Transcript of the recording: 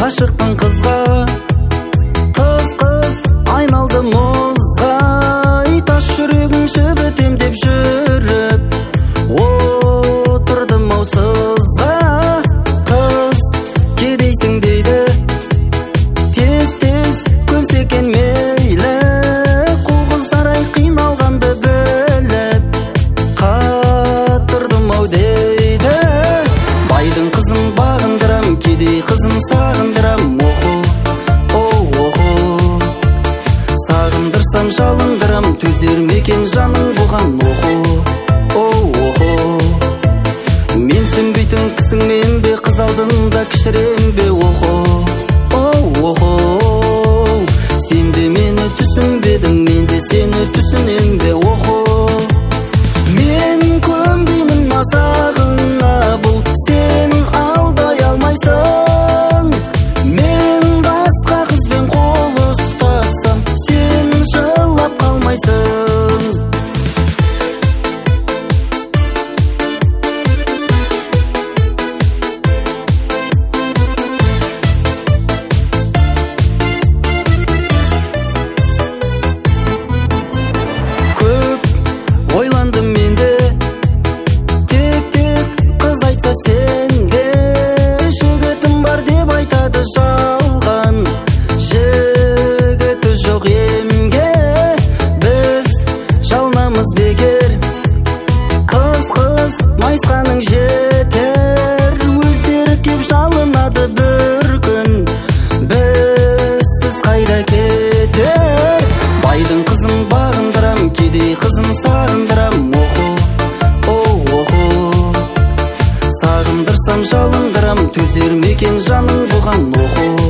Ғашықпын қызға, қыз айналды мұзға. Тас жүрегің жібітем деп жүріп отырдым ау сызға. Қыз кедейсің дейді, тез көнсе екен мейлі. Қу қыздар-ай қиналғанды біліп қатырдым ау дейді. Байдың қызын бағындырам, кедей қызын сағындырам. Сағындырсам жалындырам, төзер мекен жаның бұған. Мен сөнбейтін кісіңмен бе, қыз алдында кішірем бе? Сен де мені түсінбедің, мен де сені түсінем бе? Мен көнбеймін мазағына, бұл сен алдай алмайсың. Мен басқа қызбен қол ұстасам, сен жылап қалмайсың. Ойландым менде, тек қыз айтса сенде. Жігітім бар деп айтады жалған, жігіті жоқ емге. Біз жалынамыз бекер, қыз майысқаның жетер. Өздері кеп жалынады бір күн, бізсіз қайда кетер. Байдың қызын бағындырам, кедей қызын сағындырам. Сағындырсам жалындырам, төзер мекен жаның бұған.